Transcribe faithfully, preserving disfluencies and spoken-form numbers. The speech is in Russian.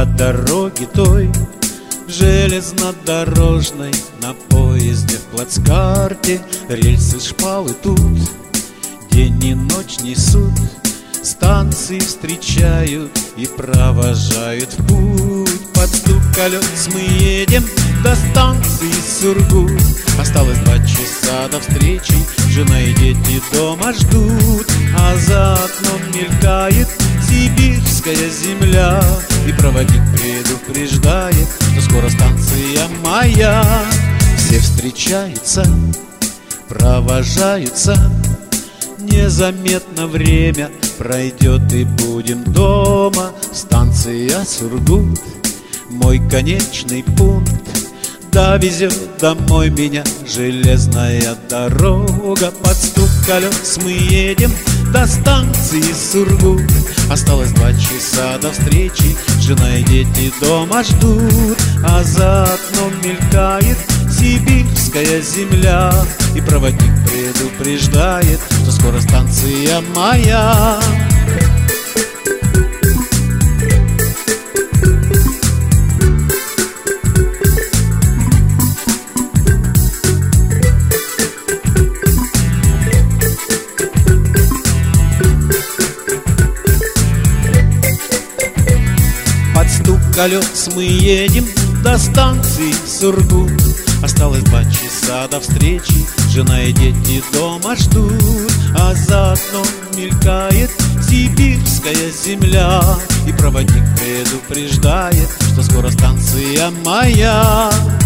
по дороге той, железнодорожной, на поезде в плацкарте рельсы, шпалы тут день и ночь несут, станции встречают и провожают в путь. Под стук колес мы едем до станции Сургут. Осталось два часа до встречи, жена и дети дома ждут, а за окном мелькает сибирская земля, и проводник предупреждает, что скоро станция моя. Все встречаются, провожаются, незаметно время пройдет и будем дома. Станция Сургут, мой конечный пункт, довезет домой меня железная дорога. Под стук колес мы едем до станции Сургут. Осталось два часа до встречи, жена и дети дома ждут, а за окном мелькает сибирская земля, и проводник предупреждает, что скоро станция моя. Под стук колес мы едем до станции Сургут. Осталось два часа до встречи, жена и дети дома ждут, а за окном мелькает сибирская земля, и проводник предупреждает, что скоро станция моя.